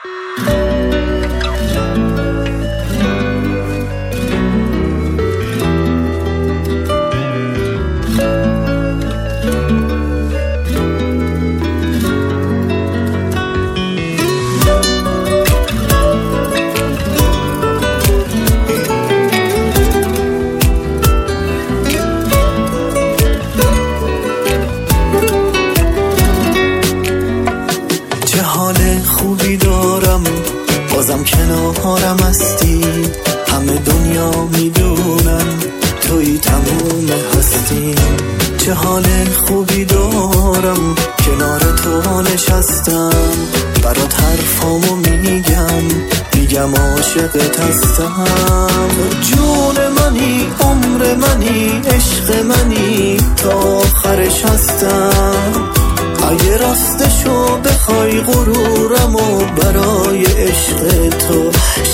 خوبی دارم بازم کنارم هستی، همه دنیا میدونن توی تموم هستی. چه حال خوبی دارم کنار تو نشستم، برات حرفامو میگم عاشقت هستم. جون منی، عمر منی، عشق منی، تا آخرش هستم. اگه راستشو بخوای غرورمو برای عشق تو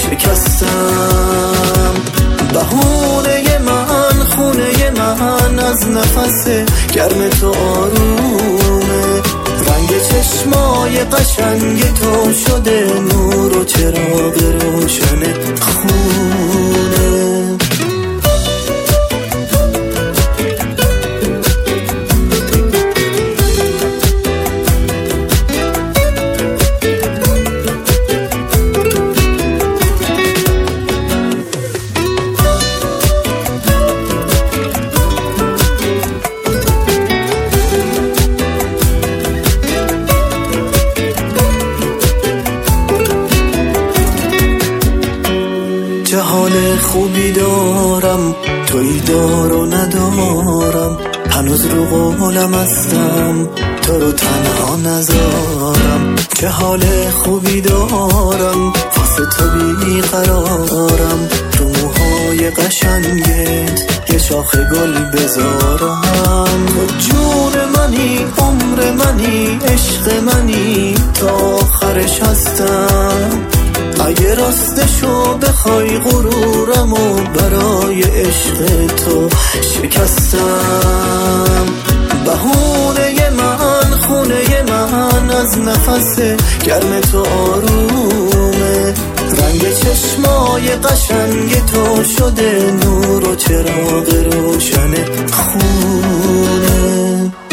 شکستم. بهونه من، خونه من از نفس گرم تو آرومه، رنگ چشمای قشنگ تو شده نور و چراغ روشن خونه. چه حال خوبی دارم توی دار و ندارم، هنوز رو قولم هستم تو رو تنها نذارم. چه حال خوبی دارم واسه تو بیقرارم، رو موهای قشنگت یه شاخ گل بذارم. جون منی، عمر منی، عشق منی، تا آخرش هستم. اگه راستشو بخوای غرورمو برای عشق تو شکستم. بهونه من، خونه من از نفس گرم تو آرومه، رنگ چشمای قشنگ تو شده نور و چراغ روشن خونه.